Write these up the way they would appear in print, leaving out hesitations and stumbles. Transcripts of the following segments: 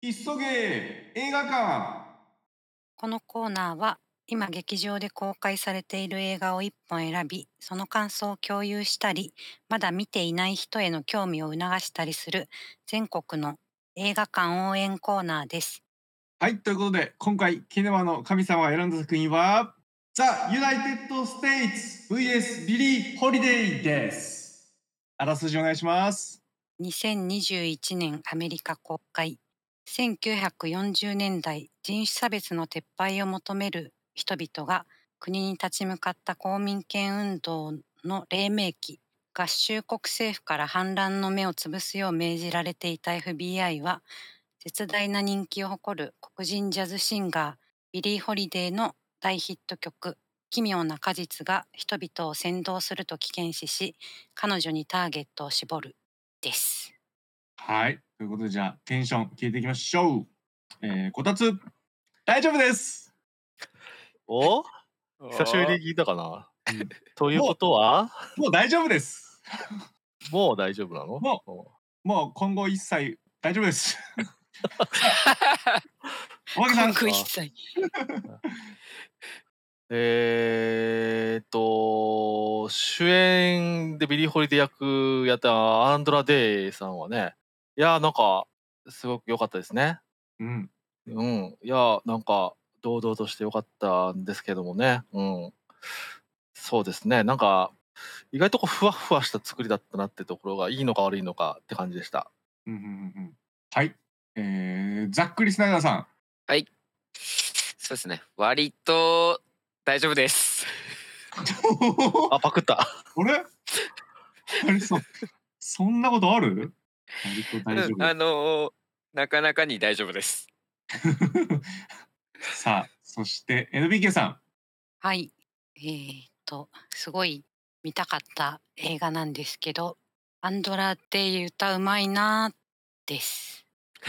急げ映画館。 このコーナーは今劇場で公開されている映画を一本選び、その感想を共有したり、まだ見ていない人への興味を促したりする全国の映画館応援コーナーです。 はい、ということで今回キネマの神様が選んだ作品はザ・ユナイテッド・ステイツ vs ビリー・ホリデーです。あらすじお願いします。 2021年アメリカ公開。1940年代、人種差別の撤廃を求める人々が国に立ち向かった公民権運動の黎明期、合衆国政府から反乱の芽を潰すよう命じられていた FBI は、絶大な人気を誇る黒人ジャズシンガー、ビリー・ホリデーの大ヒット曲、奇妙な果実が人々を扇動すると危険視し、彼女にターゲットを絞る。です。 はい、ということでじゃあテンション聞いていきましょう。こたつ大丈夫です。 おお久しぶりーに聞いたかな。 うんということはもう大丈夫です。 もう大丈夫なの？ もう今後一切大丈夫です。おまけさん。 今後一切。 主演でビリー・ホリデー役やったアンドラ・デイさんはね、いやなんかすごく良かったですね。 うん。 いやなんか堂々として良かったんですけどもね。そうですね。なんか意外とこうふわふわした作りだったなってところがいいのか悪いのかって感じでした。 はい。ざっくりスナイダーさん。 そうですね。割と大丈夫です。 あ、パクった。 あれそんなことある？割と大丈夫。 なかなかに大丈夫です。 さあ、そして NBK さん。 はい。すごい見たかった映画なんですけど、アンドラって歌うまいなです。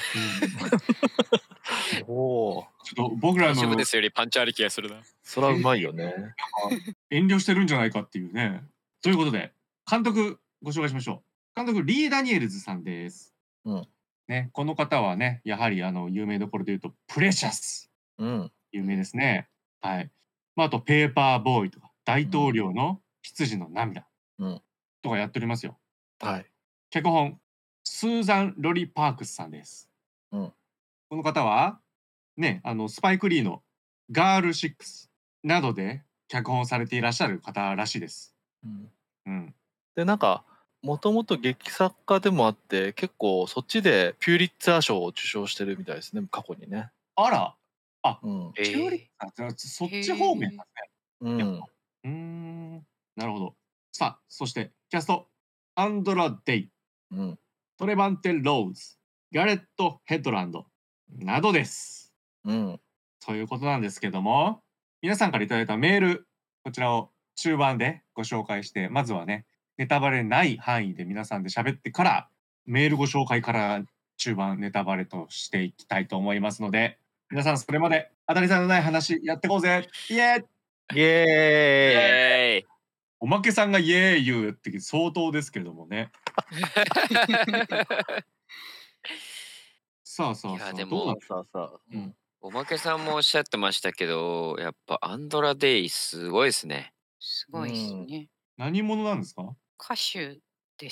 おお。 ちょっと僕ら大丈夫のですよりパンチあり気がするな。 それはうまいよね。 遠慮してるんじゃないかっていうね。ということで、監督ご紹介しましょう。監督リー・ダニエルズさんです。ね、この方はね、やはり有名どころで言うとプレシャス。有名ですね。はい。あとペーパーボーイとか大統領の羊の涙とかやっておりますよ。 はい。 脚本スーザン・ロリ・パークスさんです。この方はね、スパイク・リーのガール6などで脚本されていらっしゃる方らしいです。 でなんかもともと劇作家でもあって結構そっちでピューリッツァー賞を受賞してるみたいですね、過去にね。 あら、あ、 えピューリッツァそっち方面なんですね。なるほど。さあ、そしてキャストアンドラ・デイ、トレバンテ・ローズ、ガレット・ヘッドランドなどです。ということなんですけども、皆さんからいただいたメール、こちらを中盤でご紹介して、まずはね、ネタバレない範囲で皆さんで喋ってから、メールご紹介から中盤ネタバレとしていきたいと思いますので、皆さんそれまで当たり障りのない話やってこうぜ。イエーイ！ イエーイ！ おまけさんがイエーイ言うって相当ですけどもね。さあ、 いやでどうなもんおまけさんもおっしゃってましたけど、やっぱアンドラ・デイすごいですね。 すごいですね。 何者なんですか？ 歌手です。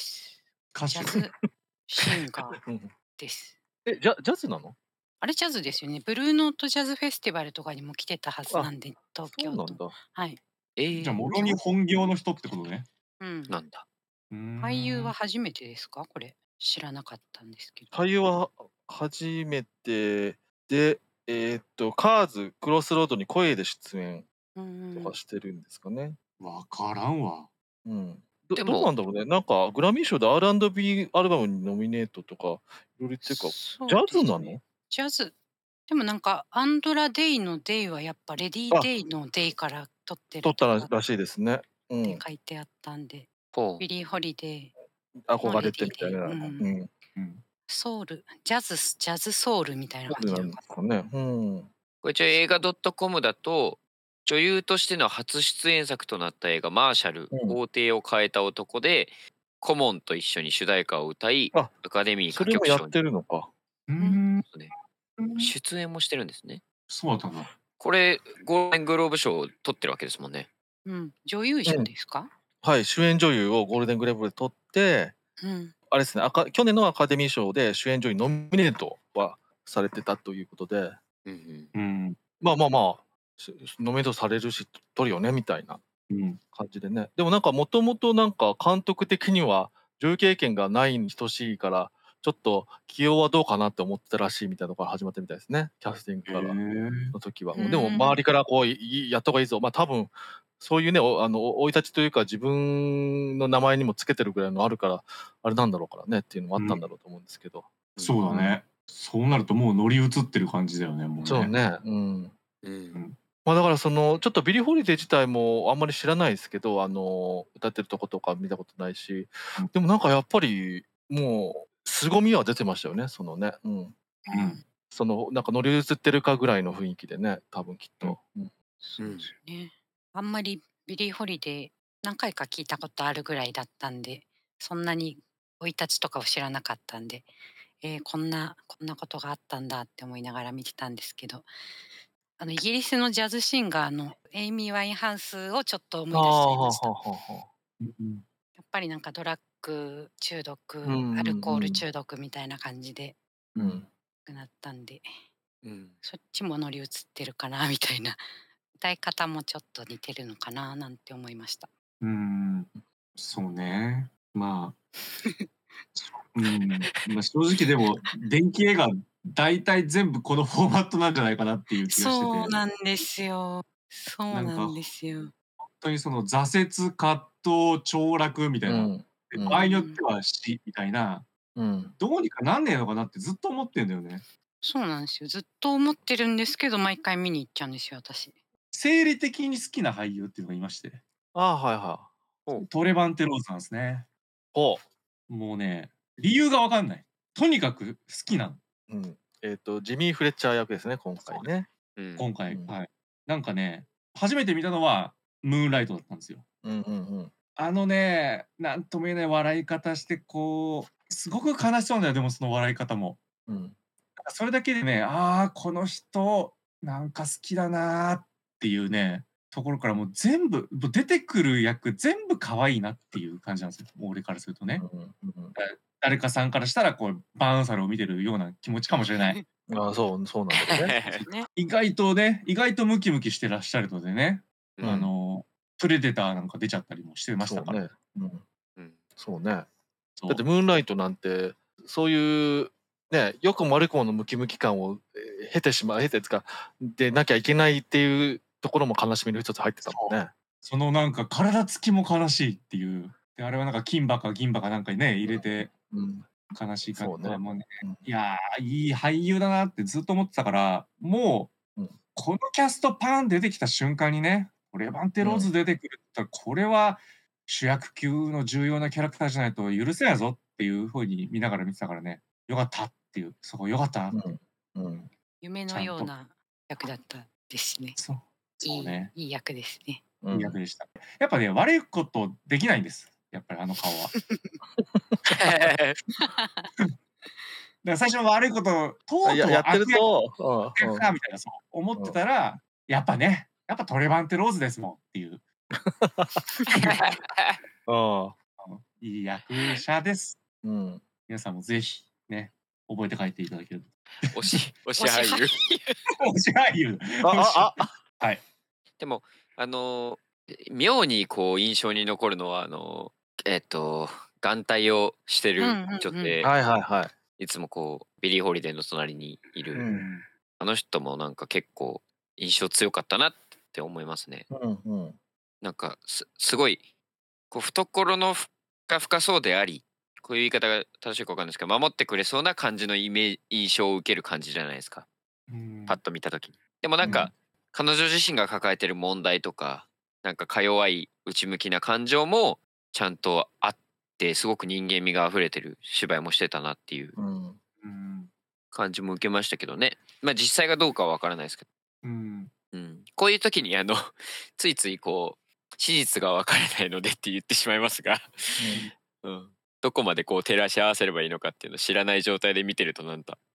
歌手。 ジャズシンガーです。 ジャズなの？ あれジャズですよね。ブルーノートジャズフェスティバルとかにも来てたはずなんで、東京都。はい。 じゃあ、もろに本業の人ってことね。 なんだ。 俳優は初めてですか？これ知らなかったんですけど。 俳優は初めてで、カーズクロスロードに声で出演とかしてるんですかね。 わからんわ。 どうなんだろうね。なんかグラミー賞で R&B アルバムにノミネートとかいろいろ言ってるか、ジャズなの？ ジャズ。でもなんかアンドラ・デイのデイはやっぱレディー・デイのデイから取ってる取ったらしいですね。 って書いてあったんで、ビリー・ホリデー憧れてみたいな。 ソウル、ジャズソウルみたいな感じなんですかね。 これ一応映画 .com だと、女優としての初出演作となった映画マーシャル、法廷を変えた男で、コモンと一緒に主題歌を歌い、アカデミー歌曲賞に。 それもやってるのか。 出演もしてるんですね。 そうだったんだ。 これゴールデングローブ賞を取ってるわけですもんね。 女優賞ですか？ はい、主演女優をゴールデングレーブで取って、あれですね、去年のアカデミー賞で主演女優ノミネートはされてたということで、まあ、ノミネートされるし取るよねみたいな感じでね。でもなんかもともとなんか監督的には女優経験がないに等しいから、ちょっと起用はどうかなって思ってたらしいみたいなところから始まったみたいですね、キャスティングからの時は。でも周りからこうやった方がいいぞ、まあ多分そういうね、生い立ちというか自分の名前にもつけてるぐらいのあるからあれなんだろうからねっていうのもあったんだろうと思うんですけど。 そうだね。そうなるともう乗り移ってる感じだよね、もうね。 そうね。まあだからちょっとビリー・ホリデー自体もあんまり知らないですけど、歌ってるとことか見たことないし、でもなんかやっぱりもう凄みは出てましたよね、なんか乗り移ってるかぐらいの雰囲気でね、多分きっと。 そうですね。あんまりビリー・ホリデー何回か聞いたことあるぐらいだったんで、そんなに生い立ちとかを知らなかったんで、こんなことがあったんだって思いながら見てたんですけど、イギリスのジャズシンガーのエイミー・ワインハウスをちょっと思い出しちゃいました。やっぱりなんかドラッグ中毒、アルコール中毒みたいな感じで亡くなったんで、そっちも乗り移ってるかなみたいな、歌い方もちょっと似てるのかななんて思いました。 そうね。まあ正直でも電気映画大体全部このフォーマットなんじゃないかなっていう気がしてて。 そうなんですよ。本当にその挫折、葛藤、凋落みたいな、場合によっては死みたいな、どうにかなんねえのかなってずっと思ってんだよね。 そうなんですよ。ずっと思ってるんですけど、毎回見に行っちゃうんですよ、私。 生理的に好きな俳優っていうのがいまして。トレバンテ・ローズなんですね。もうね、理由がわかんない。とにかく好きなの。 ジミー・フレッチャー役ですね、今回ね。 今回、はい。なんかね、初めて見たのはムーンライトだったんですよ。なんとも言えない笑い方して、こう、すごく悲しそうなんだよ、でもその笑い方も。それだけでね、この人、なんか好きだなっていうね、ところからもう全部、出てくる役全部可愛いなっていう感じなんですよ、俺からするとね。誰かさんからしたら、こう、バーンサルを見てるような気持ちかもしれない。 そうなんですね。 意外とムキムキしてらっしゃるのでね、プレデターなんか出ちゃったりもしてましたから。 そうね。だってムーンライトなんて、そういうね、良くも悪くものムキムキ感を経てか、でなきゃいけないっていうところも悲しみの一つ入ってたもんね。 そのなんか体つきも悲しいっていう。で、あれはなんか金歯か銀歯かなんかにね、入れて、悲しい感じもね。いやいい俳優だなってずっと思ってたから、もう、このキャストパン出てきた瞬間にね、レバンテ・ローズ出てくるってこれは主役級の重要なキャラクターじゃないと許せないぞっていう風に見ながら見てたからね、よかったっていう、そこよかったなって。 夢のような役だったですね。 そうね。 いい役ですね。 いい役でした。やっぱね、悪いことできないんです。やっぱりあの顔は。最初の悪いことをとうとうやってると、 みたいなそう思ってたら、やっぱトレバンテ・ローズですもんっていう。いい役者です。皆さんもぜひね、覚えて帰っていただけると。 推し俳優。 推し俳優。はい。 でも妙にこう印象に残るのは眼帯をしてる女性。いつもこうビリー・ホリデーの隣にいる、あの人もなんか結構印象強かったなって思いますね。なんかすごいこう懐の深そうであり、こういう言い方が正しいか分かんないですけど、守ってくれそうな感じの印象を受ける感じじゃないですか。パッと見た時に。でもなんか、彼女自身が抱えてる問題とか、なんかか弱い内向きな感情もちゃんとあって、すごく人間味が溢れてる芝居もしてたなっていう感じも受けましたけどね。まあ実際がどうかは分からないですけど。こういう時についついこう史実が分からないのでって言ってしまいますが、どこまでこう照らし合わせればいいのかっていうのを知らない状態で見てるとなんか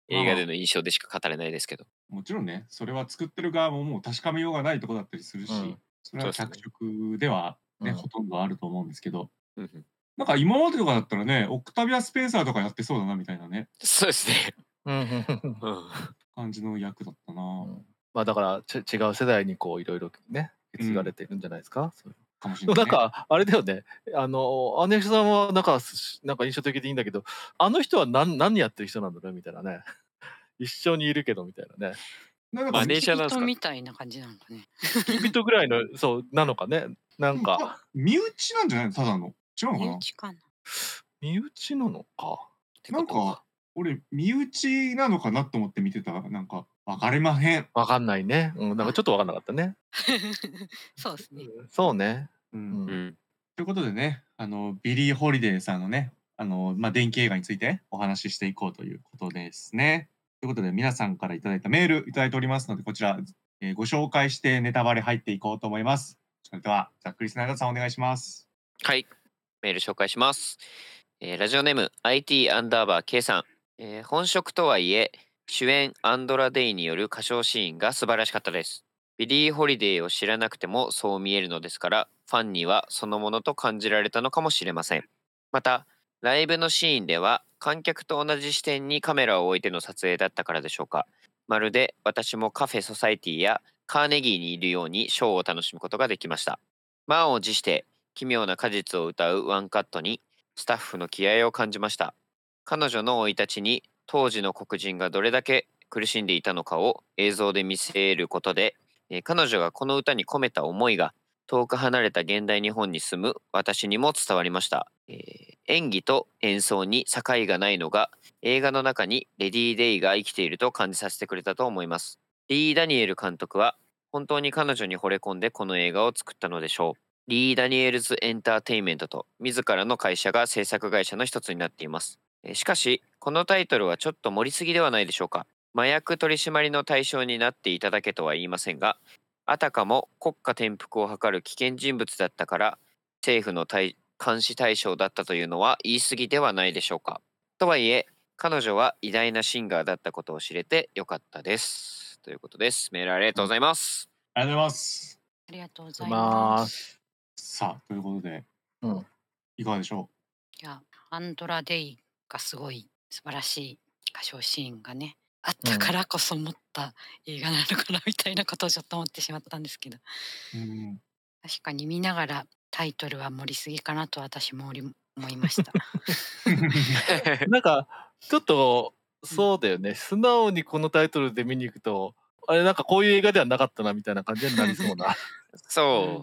映画での印象でしか語れないですけど。 もちろんね、それは作ってる側ももう確かめようがないとこだったりするし、それは脚色ではね、ほとんどあると思うんですけど、なんか今までとかだったらね、オクタビア・スペンサーとかやってそうだなみたいなね。 そうですね。 感じの役だったな。 まあだから違う世代にこういろいろね受け継がれてるんじゃないですか。 かもしれない、 なんかあれだよね。アネさんはなんか印象的でいいんだけど、あの人は何やってる人なんだろうみたいなね。一緒にいるけどみたいなね。 マネージャーなんですか。 みたいな感じなのかね。 付き人ぐらいのそうなのかね。なんか身内なんじゃないの、ただの。違うのかな。 身内かな。 身内なのか。 なんか俺身内なのかなと思って見てたら、なんか分かりまへん。 分かんないね。なんかちょっと分かんなかったね。 そうですね。 そうね。 ということでね、ビリー・ホリデーさんのね、電気映画についてお話ししていこうということですね。ということで皆さんからいただいたメールいただいておりますので、こちら、ご紹介してネタバレ入っていこうと思います。それではざっくりスナイダーさんお願いします。 はい、メール紹介します。ラジオネーム IT_K さん、本職とはいえ主演アンドラ・デイによる歌唱シーンが素晴らしかったです。ビリー・ホリデーを知らなくてもそう見えるのですから、ファンにはそのものと感じられたのかもしれません。またライブのシーンでは観客と同じ視点にカメラを置いての撮影だったからでしょうか。まるで私もカフェソサイティやカーネギーにいるようにショーを楽しむことができました。満を持して奇妙な果実を歌うワンカットにスタッフの気合を感じました。彼女の生い立ちに当時の黒人がどれだけ苦しんでいたのかを映像で見せることで、彼女がこの歌に込めた思いが遠く離れた現代日本に住む私にも伝わりました。演技と演奏に境がないのが映画の中にレディ・デイが生きていると感じさせてくれたと思います。リー・ダニエル監督は本当に彼女に惚れ込んでこの映画を作ったのでしょう。リー・ダニエルズ・エンターテインメントと自らの会社が制作会社の一つになっています。しかしこのタイトルはちょっと盛りすぎではないでしょうか。麻薬取締りの対象になっていただけとは言いませんが、あたかも国家転覆を図る危険人物だったから政府の監視対象だったというのは言い過ぎではないでしょうか。とはいえ彼女は偉大なシンガーだったことを知れてよかったです。ということです。メールありがとうございます。 ありがとうございます。 ありがとうございます。 さあ、ということで、いかがでしょう。いや、アンドラ・デイがすごい素晴らしい歌唱シーンがね、あったからこそ思った映画なのかなみたいなことをちょっと思ってしまったんですけど、確かに見ながらタイトルは盛りすぎかなと私も思いました。 なんかちょっとそうだよね、素直にこのタイトルで見に行くとあれなんかこういう映画ではなかったなみたいな感じになりそうなそう、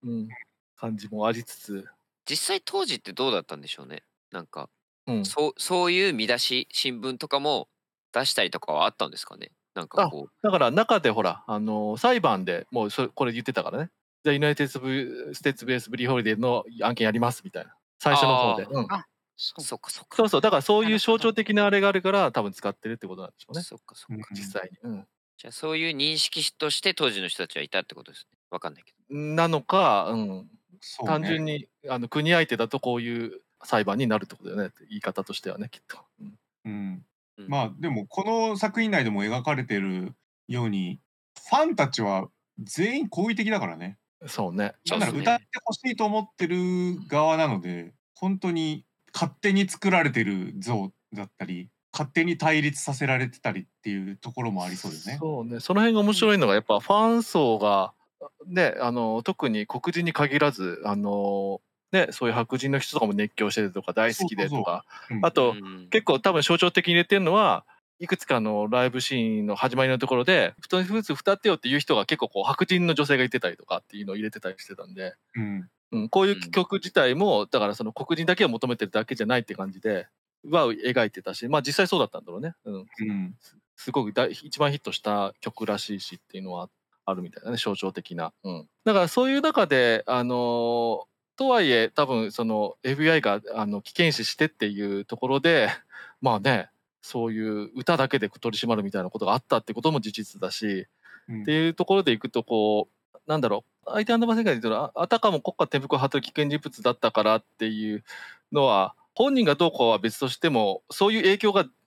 感じもありつつ、 実際当時ってどうだったんでしょうね。なんか、そういう見出し新聞とかも出したりとかはあったんですかね。なんかこうだから中でほら裁判でもうこれ言ってたからね。じゃあユナイテッドステーツベースブリーホリデーの案件やりますみたいな最初の方で。 そうかそうか。 そうだからそういう象徴的なあれがあるから多分使ってるってことなんでしょうね。 そうか実際に。 じゃあそういう認識として当時の人たちはいたってことですね。わかんないけど。 なのか、単純に国相手だとこういう裁判になるってことだよね。言い方としてはねきっと。 まあでもこの作品内でも描かれてるようにファンたちは全員好意的だからね。 そうね。 なんなら歌ってほしいと思ってる側なので、本当に勝手に作られてる像だったり、勝手に対立させられてたりっていうところもありそうですね。 そうね。その辺が面白いのがやっぱファン層がね、特に黒人に限らずね、そういう白人の人とかも熱狂してるとか大好きでとか、あと結構多分象徴的に入れてるのはいくつかのライブシーンの始まりのところで「一つ歌ってよ」っていう人が結構こう白人の女性がいてたりとかっていうのを入れてたりしてたんで、こういう曲自体もだからその黒人だけを求めてるだけじゃないって感じでは描いてたし、まあ実際そうだったんだろうね。すごく一番ヒットした曲らしいしっていうのはあるみたいなね、象徴的な。だからそういう中でとはいえ多分その FBI が危険視してっていうところでまあね、そういう歌だけで取り締まるみたいなことがあったってことも事実だし、っていうところでいくとこうなんだろう、相手アンダーバー世界で言うとあたかも国家転覆を図る危険人物だったからっていうのは本人がどうこうは別としてもそういう影響が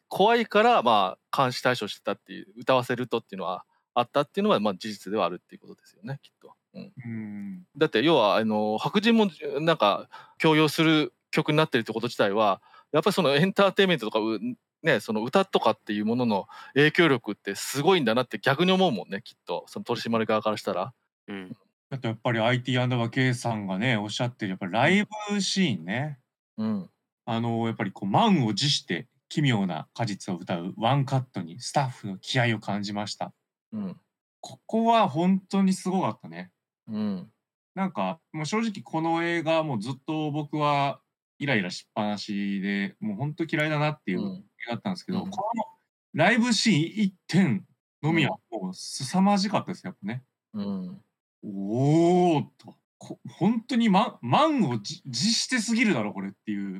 怖いからまあ監視対象してたっていう、歌わせるとっていうのはあったっていうのはまあ事実ではあるっていうことですよね、きっと。だって要は白人もなんか強要する曲になってるってこと自体はやっぱりそのエンターテインメントとかね、その歌とかっていうものの影響力ってすごいんだなって逆に思うもんね、きっとその取締り側からしたら。 だってやっぱり IT アンダーバー K さんがね、おっしゃってるやっぱりライブシーンね。やっぱりこう満を持して奇妙な果実を歌うワンカットにスタッフの気合を感じました。ここは本当にすごかったね。なんかもう正直この映画もうずっと僕はイライラしっぱなしで、もう本当嫌いだなっていう映画だったんですけど、このライブシーン1点のみはもう凄まじかったですよ、やっぱね。おおと、本当に満を持してすぎるだろこれっていう。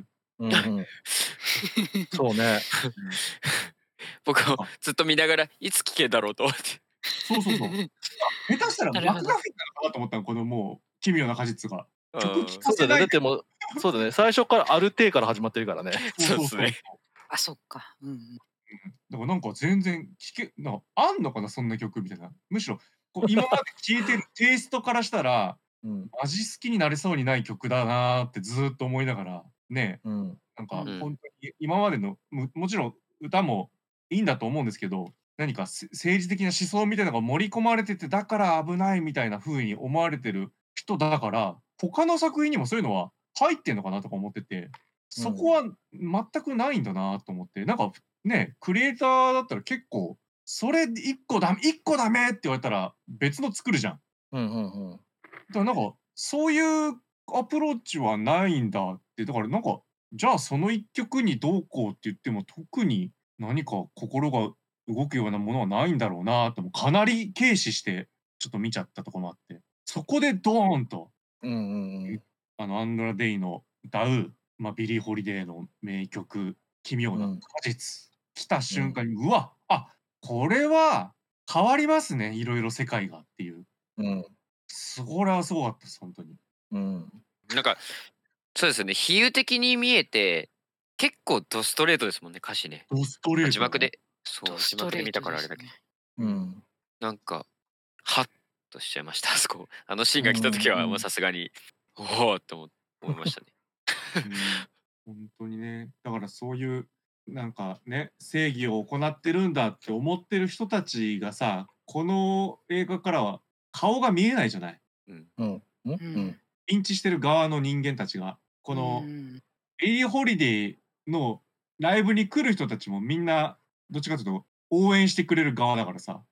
そうね。 僕もずっと見ながらいつ聞けだろうと思って。 そう下手したらマクガフィンなのかなと思ったの、このもう奇妙な果実が。曲聴かせない。 だってもうそうだね、最初からある程から始まってるからね。 そうですね。 あ、そっか。 だからなんか全然なんかあんのかなそんな曲みたいな。むしろこう今まで聴いてるテイストからしたら、マジ好きになれそうにない曲だなってずっと思いながらね、なんか本当に今までのもちろん歌もいいんだと思うんですけど、何か政治的な思想みたいなのが盛り込まれてて、だから危ないみたいな風に思われてる人だから、他の作品にもそういうのは入ってんのかなとか思ってて、そこは全くないんだなと思って、なんかね、クリエイターだったら結構、それ1個ダメって言われたら別の作るじゃん。だからなんか、そういうアプローチはないんだって、だからなんか、じゃあその1曲にどうこうって言っても特に何か心が動くようなものはないんだろうなと、もかなり軽視してちょっと見ちゃったとこもあって、そこでドーンと、アンドラ・デイの歌う、ビリー・ホリデーの名曲、奇妙な果実、来た瞬間に、うわ、これは変わりますね、いろいろ世界がっていう。これはすごかったです、本当に。 なんか、そうですよね、比喩的に見えて、結構ドストレートですもんね、歌詞ね。 ドストレート。 字幕で、そう、字幕で見たからあれだけど。なんか、ハッとしちゃいました、あそこ。あのシーンが来た時は、もうさすがに、おおって思いましたね。 本当にね、だからそういうなんかね、正義を行ってるんだって思ってる人たちがさ、この映画からは顔が見えないじゃない。リンチしてる側の人間たちが、このビリー・ホリデーのライブに来る人たちもみんなどっちかというと応援してくれる側だからさ。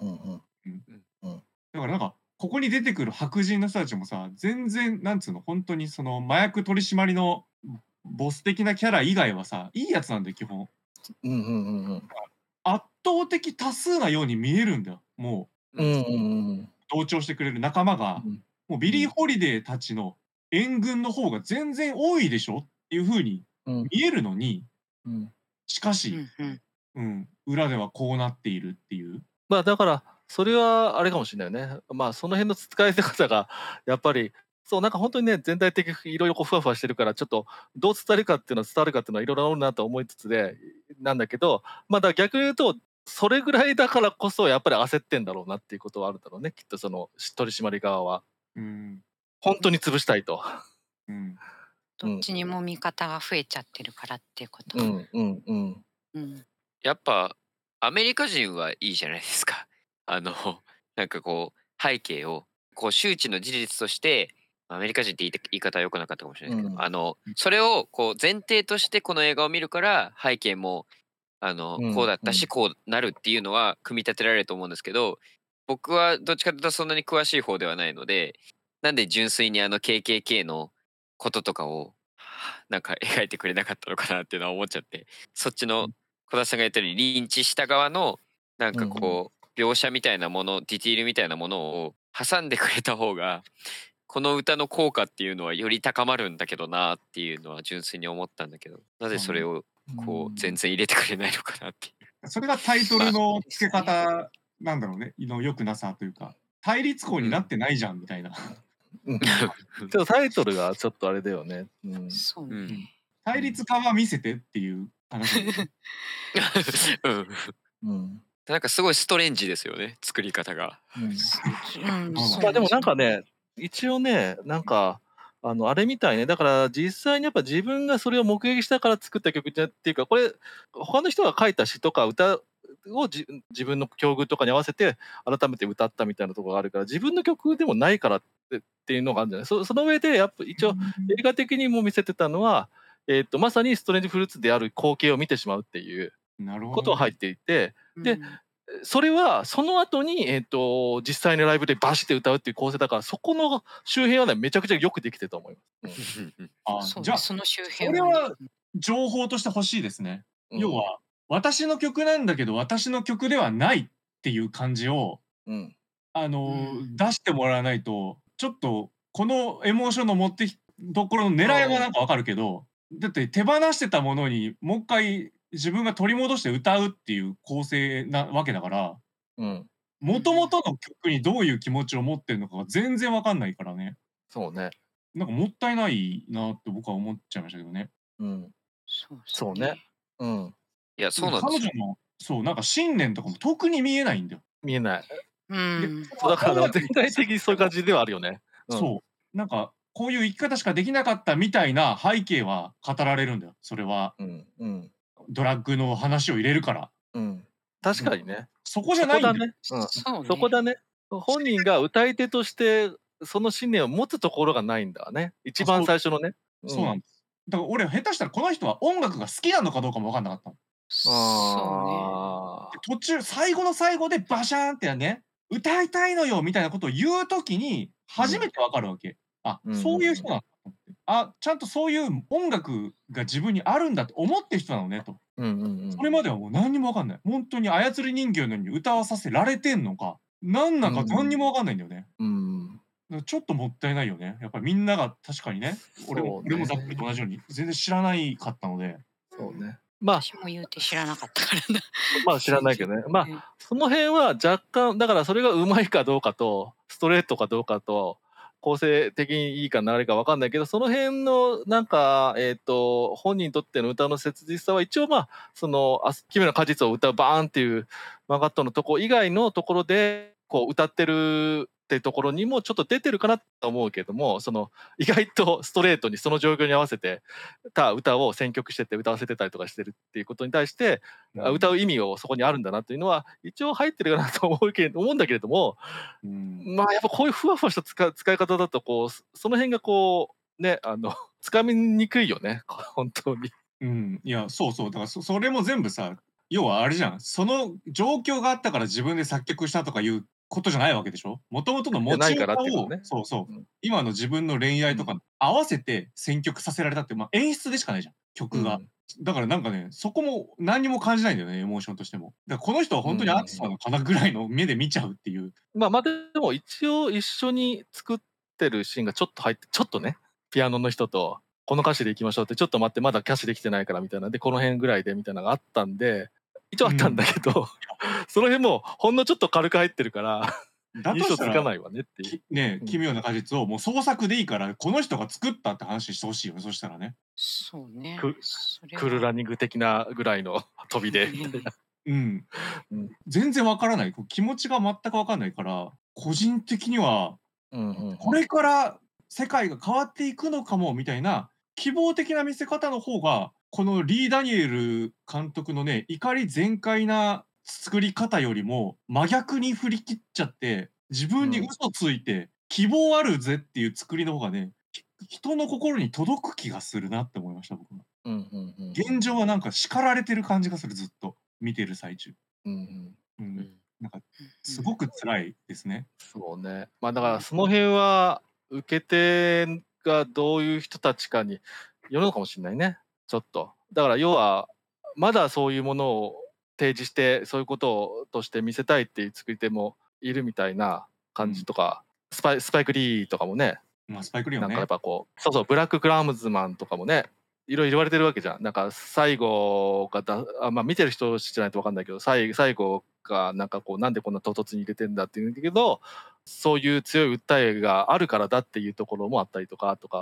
だからなんかここに出てくる白人の人たちもさ、全然なんつうの、本当にその麻薬取締りのボス的なキャラ以外はさ、いいやつなんだよ基本。圧倒的多数なように見えるんだよ、もう。同調してくれる仲間が、もうビリー・ホリデーたちの援軍の方が全然多いでしょっていう風に見えるのに、しかし、裏ではこうなっているっていう。 だからそれはあれかもしれないよね。その辺の使い方がやっぱりそうなんか本当にね、全体的にいろいろこうふわふわしてるから、ちょっとどう伝わるかっていうのは伝わるかっていうのはいろいろあるなと思いつつでなんだけど、だから逆に言うとそれぐらいだからこそやっぱり焦ってんだろうなっていうことはあるんだろうね、きっとその取締り側は。本当に潰したいと。 どっちにも味方が増えちゃってるからっていうこと。 やっぱアメリカ人はいいじゃないですか。なんかこう背景をこう周知の事実として、アメリカ人って言い方は良くなかったかもしれないですけど、それをこう前提としてこの映画を見るから背景もこうだったしこうなるっていうのは組み立てられると思うんですけど、僕はどっちかというとそんなに詳しい方ではないので、なんで純粋にKKK のこととかをなんか描いてくれなかったのかなっていうのは思っちゃって、そっちの小田さんが言ったようにリンチした側のなんかこう描写みたいなもの、ディティールみたいなものを挟んでくれた方がこの歌の効果っていうのはより高まるんだけどなっていうのは純粋に思ったんだけど、なぜそれをこう全然入れてくれないのかなっていう。 それがタイトルの付け方なんだろうね、の良くなさというか、対立項になってないじゃんみたいな。 ちょっとタイトルがちょっとあれだよね。 そうね。 対立側見せてっていう話ですね。 なんかすごいストレンジですよね、作り方が。 まあでもなんかね、一応ね、なんかあれみたいね、だから実際にやっぱ自分がそれを目撃したから作った曲じゃっていうか、これ他の人が書いた詩とか歌を自分の境遇とかに合わせて改めて歌ったみたいなところがあるから、自分の曲でもないからっていうのがあるんじゃない。その上でやっぱ一応映画的にも見せてたのは、まさにストレンジフルーツである光景を見てしまうっていうことが入っていて、でそれはその後に実際のライブでバシッて歌うっていう構成だから、そこの周辺はねめちゃくちゃよくできてると思います。じゃあその周辺それは情報として欲しいですね。要は私の曲なんだけど私の曲ではないっていう感じを出してもらわないと、ちょっとこのエモーションの持ってきところの狙いはなんかわかるけど、だって手放してたものにもう一回自分が取り戻して歌うっていう構成なわけだから、もともとの曲にどういう気持ちを持ってるのかが全然わかんないからね。 そうね。 なんかもったいないなって僕は思っちゃいましたけどね。 そうね。 いや、そうなんですよ。 彼女の、そう、なんか信念とかも特に見えないんだよ。 見えない。だから全体的にそういう感じではあるよね。 そう。なんかこういう生き方しかできなかったみたいな背景は語られるんだよ。それは。ドラッグの話を入れるから。 確かにね。 そこじゃないんだよ。 そこだね。本人が歌い手としてその信念を持つところがないんだね。一番最初のね。 そうなんです。だから俺下手したらこの人は音楽が好きなのかどうかも分かんなかったの。途中最後の最後でバシャーンってね、歌いたいのよみたいなことを言うときに初めて分かるわけ。あ、そういう人なんだと思って。あ、ちゃんとそういう音楽が自分にあるんだと思ってる人なのねと。それまではもう何にも分かんない。本当に操り人形のように歌わさせられてんのか、なんなんか何にも分かんないんだよね。ちょっともったいないよね。やっぱりみんなが確かにね、俺もざっくりと同じように全然知らないかったので。 そうね。 私も言うて知らなかったからな。 まあ知らないけどね。まあその辺は若干だからそれがうまいかどうかとストレートかどうかと構成的にいいかなれか分かんないけど、その辺のなんか本人にとっての歌の切実さは一応まあその「奇妙な果実」を歌うバーンっていうマガットのとこ以外のところでこう歌ってるってところにもちょっと出てるかなと思うけども、その意外とストレートにその状況に合わせてた歌を選曲してて歌わせてたりとかしてるっていうことに対して歌う意味をそこにあるんだなというのは一応入ってるかなと思うんだけれども、まあやっぱこういうふわふわした使い方だとこうその辺がこうねつかみにくいよね本当に。 いやそうそう、だからそれも全部さ、要はあれじゃん、その状況があったから自分で作曲したとかいうことじゃないわけでしょ。もともとの持ち歌を、そうそう、今の自分の恋愛とか合わせて選曲させられたって、まあ演出でしかないじゃん、曲が。だからなんかね、そこも何にも感じないんだよね、エモーションとしても。だからこの人は本当にアーティストなのかなぐらいの目で見ちゃうっていう。 まあでも一応一緒に作ってるシーンがちょっと入って、ちょっとね、ピアノの人とこの歌詞でいきましょうって、ちょっと待ってまだ歌詞できてないからみたいなで、この辺ぐらいでみたいなのがあったんで、一応あったんだけど、その辺もほんのちょっと軽く入ってるから印象つかないわねっていう。 ね、奇妙な果実をもう創作でいいからこの人が作ったって話してほしいよね。そしたらね。 そうね。 クールランニング的なぐらいの飛びでみたいな。 全然わからない。気持ちが全くわかんないから、個人的にはこれから世界が変わっていくのかもみたいな希望的な見せ方の方が、このリー・ダニエル監督のね、怒り全開な作り方よりも真逆に振り切っちゃって、自分に嘘ついて希望あるぜっていう作りの方がね、人の心に届く気がするなって思いました、僕は。現状はなんか叱られてる感じがする、ずっと見てる最中。なんかすごく辛いですね。 そうね。まあだからその辺は受け手がどういう人たちかによるのかもしれないね。ちょっと。だから要はまだそういうものを提示してそういうこととして見せたいっていう作り手もいるみたいな感じとか、スパイク・リーとかもね。 スパイク・リーはね。 なんかやっぱこうそうそうブラック・クラムズマンとかもね。いろいろ言われてるわけじゃん。なんか最後がまあ見てる人じゃないと分かんないけど最後がなんかこうなんでこんな唐突に入れてんだっていうんだけど、そういう強い訴えがあるからだっていうところもあったりとか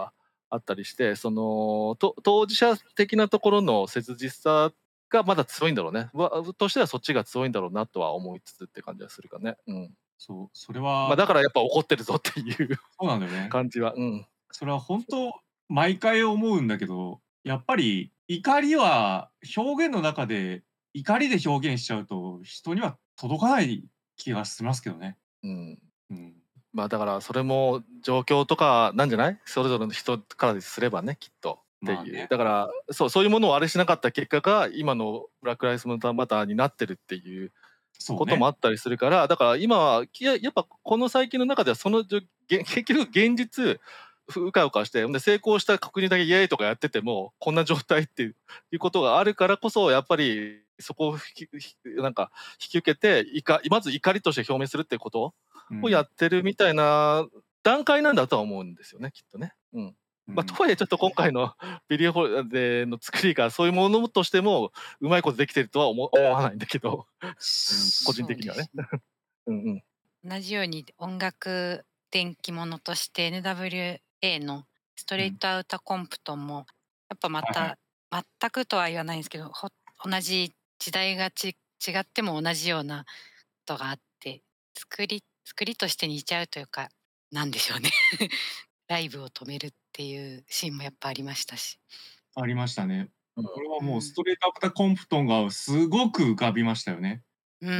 あったりして、その当事者的なところの切実さがまだ強いんだろうね。としてはそっちが強いんだろうなとは思いつつって感じはするかね。うん。 そう、それまあはだからやっぱ怒ってるぞっていうそうなんだよね。 感じは。うん。 それは本当毎回思うんだけど、やっぱり怒りは表現の中で怒りで表現しちゃうと、人には届かない気がしますけどね。 うん。 うん。 まあだからそれも状況とかなんじゃない？それぞれの人からすればね、きっと。っていう。 ね。 だからそういうものをあれしなかった結果が今のブラック・ライスマターになってるっていうこともあったりするから、だから今はやっぱこの最近の中では結局現実うかうかしてで成功した確認だけイエーイとかやっててもこんな状態っていうことがあるからこそやっぱりそこをなんか引き受けてまず怒りとして表明するってことをやってるみたいな段階なんだとは思うんですよねきっとね。うん。まあ、とはいえちょっと今回のビリー・ホリデーの作りがそういうものとしてもうまいことできてるとは思わないんだけど個人的にはね。うんうん、同じように音楽電気ものとして NWA のストレートアウタコンプトンもやっぱまた、全くとは言わないんですけど同じ時代が違っても同じようなことがあって作りとして似ちゃうというかなんでしょうねライブを止めるっていうシーンもやっぱありましたし。 ありましたね。これはもうストレートアウタコンプトンがすごく浮かびましたよね。 うん。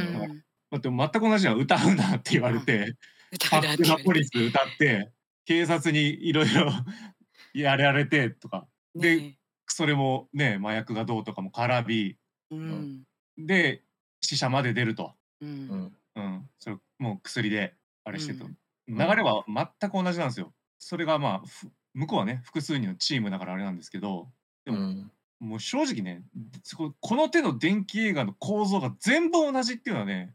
だって全く同じじゃん、歌うなって言われて、ファックナポリス歌って、警察にいろいろやられてとか、で、それもね、麻薬がどうとかも絡み、で、死者まで出ると。それもう薬であれしてと。流れは全く同じなんですよ。それがまあ、向こうはね、複数人のチームだからあれなんですけど、でも、もう正直ね、この手の電気映画の構造が全部同じっていうのはね、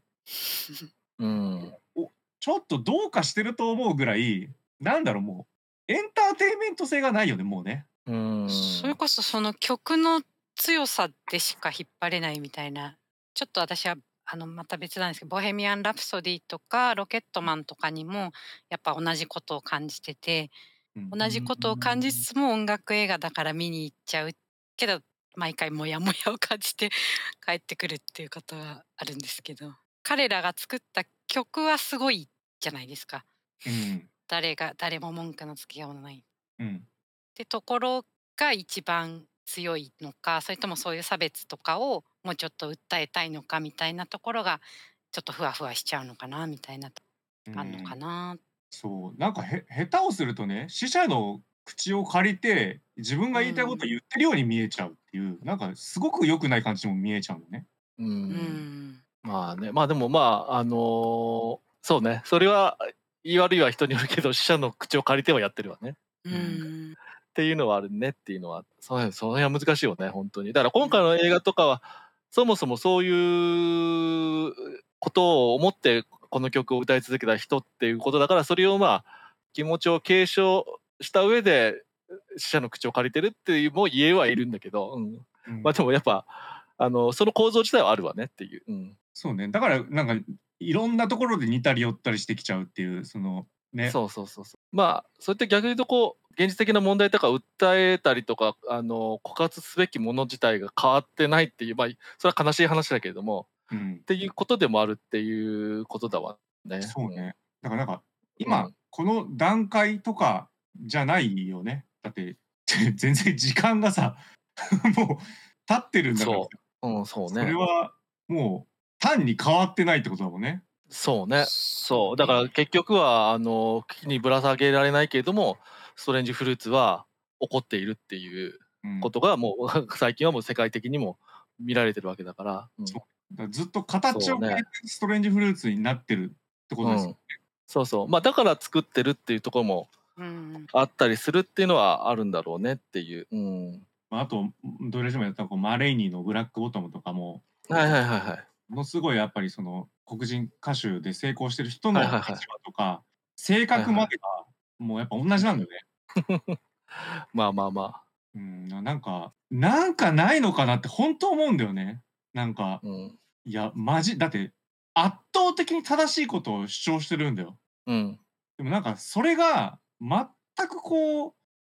ちょっとどうかしてると思うぐらい、なんだろう、もう、エンターテインメント性がないよね、もうね。 それこそその曲の強さでしか引っ張れないみたいな、ちょっと私はまた別なんですけど、ボヘミアン・ラプソディとかロケットマンとかにもやっぱ同じことを感じてて、同じことを感じつつも音楽映画だから見に行っちゃうけど、毎回モヤモヤを感じて帰ってくるっていうことがあるんですけど、彼らが作った曲はすごいじゃないですか。誰も文句のつけようのない。ってところが一番強いのか、それともそういう差別とかをもうちょっと訴えたいのかみたいなところがちょっとふわふわしちゃうのかなみたいなあんのかな。 そう、なんか下手をするとね、死者の口を借りて、自分が言いたいこと言ってるように見えちゃうっていう、なんかすごく良くない感じにも見えちゃうのね。 まあね、まあでもまあそうね、それは言い悪いは人によるけど死者の口を借りてはやってるわね。っていうのはあるねっていうのはその辺は難しいよね本当に。だから今回の映画とかはそもそもそういうことを思ってこの曲を歌い続けた人っていうことだから、それをまあ気持ちを継承した上で死者の口を借りてるっていうも言えはいるんだけど、まあでもやっぱその構造自体はあるわねっていう。 そうね。だからなんかいろんなところで似たり寄ったりしてきちゃうっていうそのね。 そう。まあそういった逆に言うとこう現実的な問題とか訴えたりとか告発すべきもの自体が変わってないっていう、まあそれは悲しい話だけれども、っていうことでもあるっていうことだわね。 そうね。だからなんか今、この段階とかじゃないよね。だって全然時間がさもう経ってるんだから。 そうね。 それはもう単に変わってないってことだもんね。 そうね。そうだから結局は木にぶら下げられないけれどもストレンジフルーツは起こっているっていうことがもう最近はもう世界的にも見られてるわけだから。 ずっと形を変えてストレンジフルーツになってるってことですよね。 そう。まあだから作ってるっていうところもあったりするっていうのはあるんだろうねっていう。 あとどれでもやったマレイニーのブラックボトムとかも。ものすごいやっぱりその黒人歌手で成功してる人の立場とか性格までがもうやっぱ同じなんだよね。 まあ。 なんかないのかなって本当思うんだよね。なんか、いやだって圧倒的に正しいことを主張してるんだよ。でもなんかそれが全くこう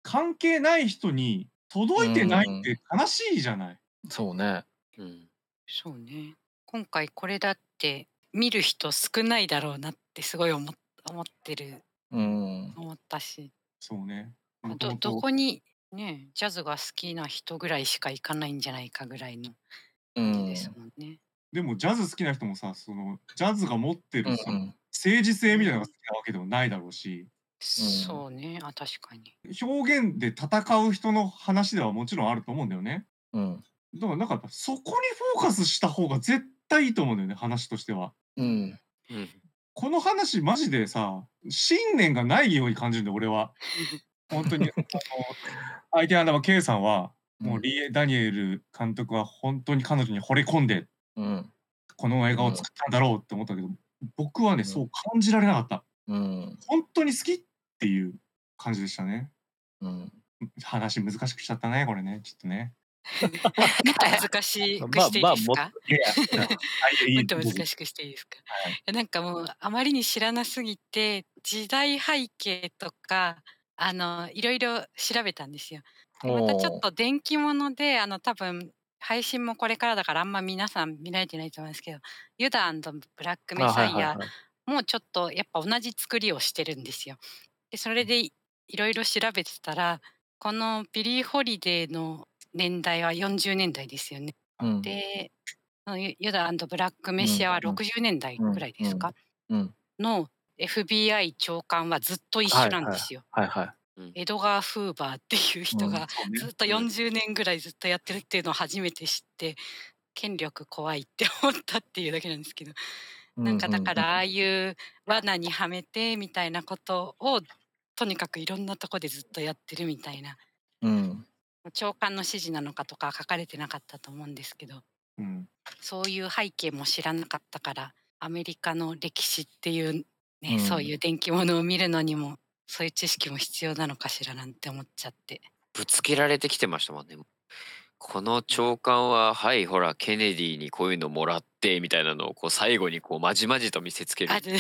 関係ない人に届いてないって悲しいじゃない。 そうね。 そうね。今回これだって見る人少ないだろうなってすごい思ってる、思ったし。 そうね。 どこにね、ジャズが好きな人ぐらいしか行かないんじゃないかぐらいの感じですもんね。 でもジャズ好きな人もさ、ジャズが持ってる政治性みたいなのが好きなわけでもないだろうし。 そうね。確かに。 表現で戦う人の話ではもちろんあると思うんだよね。だからなんかそこにフォーカスした方が絶対いいと思うんだよね、話としては。この話マジでさ、信念がないように感じるんだよ、俺は。本当に相手のK さんは、もうダニエル監督は本当に彼女に惚れ込んで、この映画を作ったんだろうって思ったけど、僕はね、そう感じられなかった。本当に好きっていう感じでしたね。話難しくしちゃったね、これね、ちょっとね。 難しくしていいですか？もっと難しくしていいですか？なんかもうあまりに知らなすぎて、時代背景とかいろいろ調べたんですよ。またちょっと電気物で多分配信もこれからだからあんま皆さん見られてないと思うんですけど、ユダ&ブラックメサイアもちょっとやっぱ同じ作りをしてるんですよ。でそれでいろいろ調べてたら、このビリー・ホリデーの年代は40年代ですよね。でユダ&ブラックメシアは60年代ぐらいですか、の FBI 長官はずっと一緒なんですよ。エドガー・フーバーっていう人がずっと40年ぐらいずっとやってるっていうのを初めて知って、権力怖いって思ったっていうだけなんですけど、なんかだからああいう罠にはめてみたいなことをとにかくいろんなとこでずっとやってるみたいな、長官の指示なのかとか書かれてなかったと思うんですけど、そういう背景も知らなかったから、アメリカの歴史っていうね、そういう電気物を見るのにもそういう知識も必要なのかしらなんて思っちゃって。 ぶつけられてきてましたもんね。この長官は、はいほらケネディにこういうのもらってみたいなのをこう最後にこうまじまじと見せつけるっていう。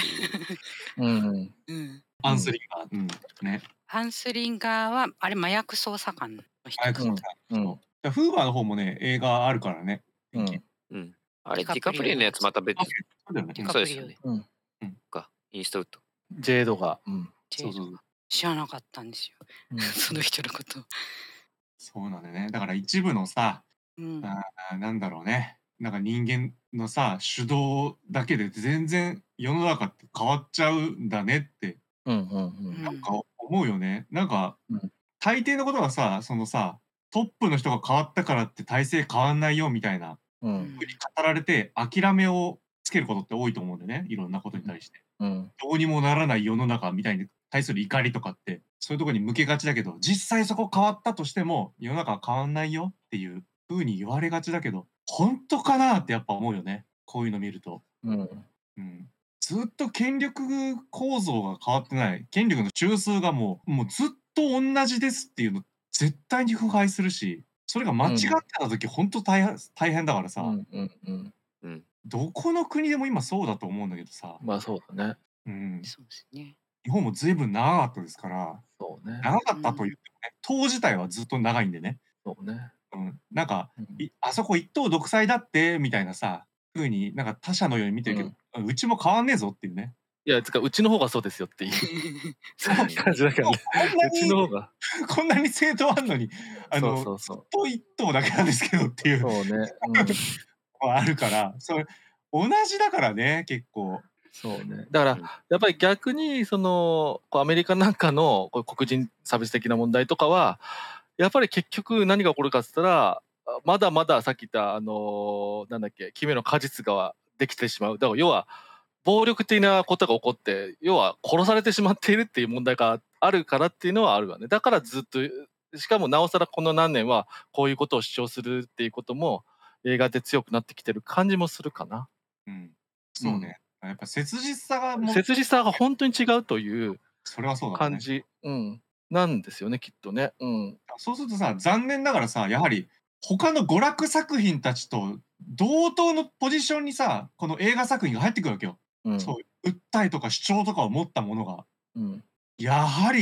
アンスリンガー、ね。 アンスリンガーはあれ麻薬捜査官の人。 麻薬捜査官。フーバーの方もね、映画あるからね。 あれディカプリオのやつまた別。そうですよね。インストウッド。 ジェイドが。 知らなかったんですよ。その人のこと。 そうなんだよね。だから一部のさ、なんだろうね。なんか人間のさ、主導だけで全然世の中って変わっちゃうんだねって、なんか思うよね。なんか、大抵のことはさ、トップの人が変わったからって体制変わんないよみたいなふうに語られて、諦めをつけることって多いと思うんでね。いろんなことに対して。どうにもならない世の中みたいに対する怒りとかって、そういうところに向けがちだけど、実際そこ変わったとしても、世の中は変わんないよっていう風に言われがちだけど、本当かなってやっぱ思うよね。こういうの見ると。ずっと権力構造が変わってない。権力の中枢がもうずっと同じですっていうの絶対に腐敗するし、それが間違ってた時本当大変だからさ。どこの国でも今そうだと思うんだけどさ。 まあそうだね。 そうですね。 日本も随分長かったですから、長かったと言ってもね、党自体はずっと長いんでね。なんか、あそこ一党独裁だってみたいなさ、風になんか他者のように見てるけど、うちも変わんねえぞっていうね。 いや、つかうちの方がそうですよっていう感じだからね。うちの方が。 こんなに政党あんのに、ずっと一党だけなんですけどっていう。 そうね。 あるから、それ同じだからね、結構。 そうね。だからやっぱり逆にアメリカなんかの黒人差別的な問題とかはやっぱり結局何が起こるかっつったら、まだまださっき言ったなんだっけ、奇妙な果実ができてしまう。だから要は暴力的なことが起こって、要は殺されてしまっているっていう問題があるからっていうのはあるわね。だからずっと、しかもなおさらこの何年はこういうことを主張するっていうことも映画で強くなってきてる感じもするかな。 そうね。やっぱ切実さが本当に違うという感じ、 それはそうだね。 なんですよね、きっとね。 そうするとさ、残念ながらさ、やはり他の娯楽作品たちと同等のポジションにさ、この映画作品が入ってくるわけよ。そう、訴えとか主張とかを持ったものが。やはり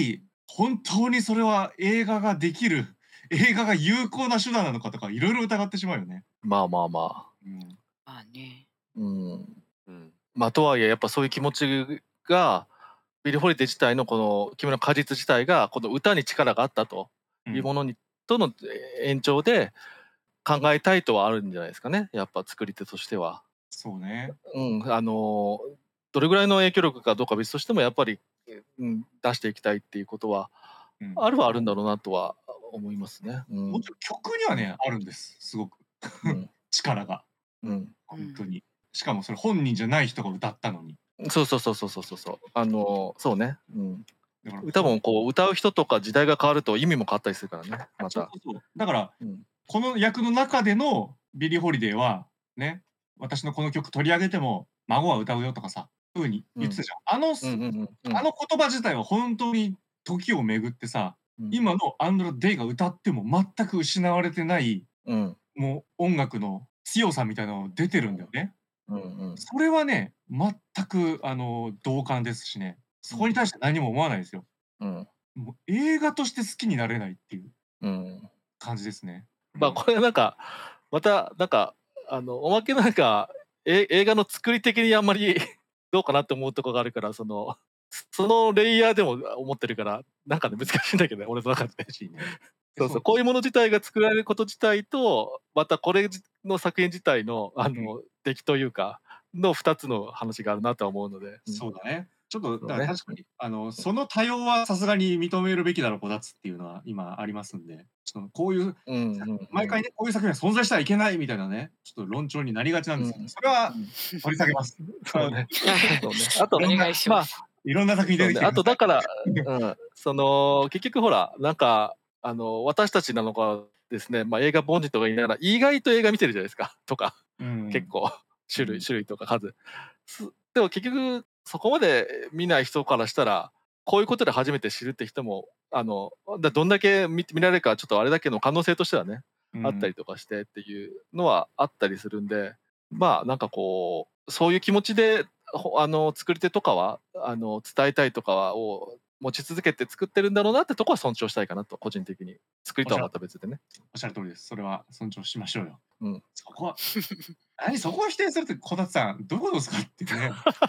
本当にそれは映画ができる、映画が有効な手段なのかとか、いろいろ疑ってしまうよね。 まあまあまあ。 うん。 まあね。 うん。まあ、とはいえ、やっぱそういう気持ちが、ビリー・ホリデー自体のこの君の果実自体が、この歌に力があったというものに、との延長で考えたいとはあるんじゃないですかね。やっぱ作り手としては。 そうね。 どれぐらいの影響力かどうか別としても、やっぱり、出していきたいっていうことは、あるはあるんだろうなとは思いますね。 もちろん曲にはね、あるんです。すごく。力が。本当に。しかもそれ本人じゃない人が歌ったのに。 そうそう。そうね。歌もこう歌う人とか時代が変わると意味も変わったりするからね。また。 だから、この役の中でのビリー・ホリデーはね、私のこの曲取り上げても孫は歌うよとかさ、風に言ってたじゃん。あの言葉自体は本当に時を巡ってさ、今のアンドラ・デイが歌っても全く失われてない、もう音楽の強さみたいなの出てるんだよね。それはね、全く同感ですしね。そこに対して何も思わないですよ。もう映画として好きになれないっていう感じですね。 まあこれなんかまたなんかおまけなんか映画の作り的にあんまりどうかなって思うとこがあるから、そのレイヤーでも思ってるからなんかね難しいんだけどね、俺の中で。そうそう、こういうもの自体が作られること自体と、またこれの作品自体の出来というかの2つの話があるなとは思うので。 そうだね。ちょっとだから確かにその多様はさすがに認めるべきだろう、こたつっていうのは今ありますんで、ちょっとこういう毎回ね、こういう作品は存在してはいけないみたいなね、ちょっと論調になりがちなんですけど、それは掘り下げます。 そうね。あとお願いします。 いろんな作品出てきてあとだから結局ほらなんか私たちなのかですね、映画凡人とか言いながら意外と映画見てるじゃないですかとか、結構種類とか数。でも結局そこまで見ない人からしたらこういうことで初めて知るって人もどんだけ見られるかちょっとあれだけの可能性としてはね、あったりとかしてっていうのはあったりするんで、まあなんかこうそういう気持ちで作り手とかは伝えたいとかを持ち続けて作ってるんだろうなってとこは尊重したいかなと、個人的に。作りとはまた別でね。 おっしゃる通りです。それは尊重しましょうよ。そこはそこを否定するってこたつさんどういうことですかってね。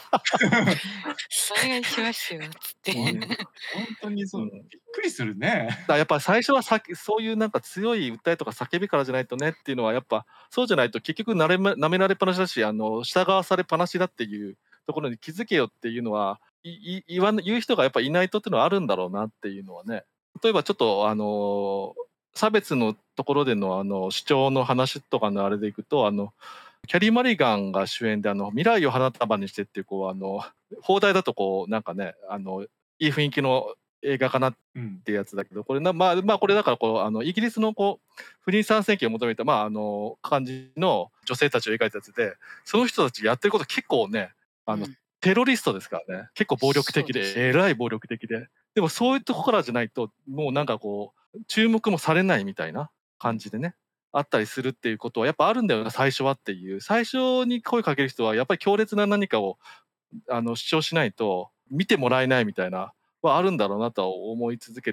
お願いしますよつって。 本当にそう、びっくりするね。 だやっぱ最初はそういうなんか強い訴えとか叫びからじゃないとねっていうのはやっぱそうじゃないと結局舐められっぱなしだし従わされっぱなしだっていうところに気づけよっていうのは言う人がやっぱいないとっていうのはあるんだろうなっていうのはね。例えばちょっと差別のところでの主張の話とかのあれでいくとキャリー・マリガンが主演で未来を花束にしてっていう放題だとこうなんかねいい雰囲気の映画かなっていうやつだけど、これこれだからイギリスの不倫参戦権を求めた感じの女性たちを描いたやつで、その人たちやってること結構ねテロリストですからね、結構暴力的でえらい暴力的で、でもそういうとこからじゃないともうなんかこう注目もされないみたいな感じでねあったりするっていうことはやっぱあるんだよな最初はっていう。最初に声かける人はやっぱり強烈な何かを主張しないと見てもらえないみたいなはあるんだろうなとは思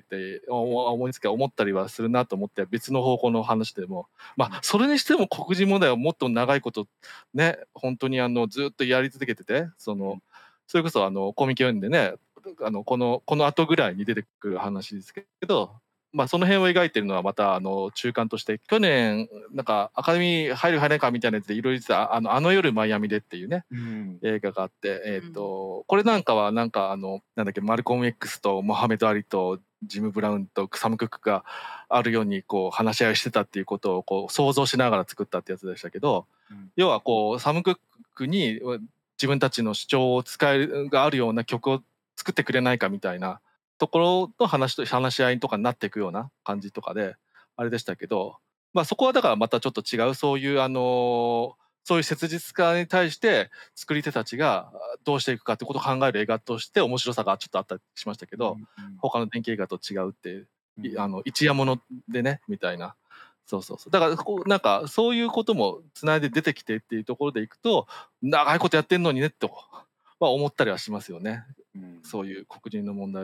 ったりはするなと思って、別の方向の話でもそれにしても黒人問題はもっと長いことね本当にずっとやり続けてて、それこそコミケ読んでねこの後ぐらいに出てくる話ですけど、その辺を描いてるのはまた中間として去年なんかアカデミー入る入らないかみたいなやつでいろいろ言ってた夜マイアミでっていうね、映画があってこれなんかはなんかなんだっけマルコム X とモハメド・アリとジム・ブラウンとサム・クックがあるように話し合いをしてたっていうことを想像しながら作ったってやつでしたけど、要はサム・クックに自分たちの主張を使えるがあるような曲を作ってくれないかみたいなところの話し合いとかになっていくような感じとかであれでしたけど、そこはだからまたちょっと違うそういう切実化に対して作り手たちがどうしていくかってことを考える映画として面白さがちょっとあったりしましたけど、他の電気映画と違うっていう一夜物でねみたいな。そうだからなんかそういうこともつないで出てきてっていうところでいくと長いことやってんのにねと思ったりはしますよね、そういう黒人の問題は。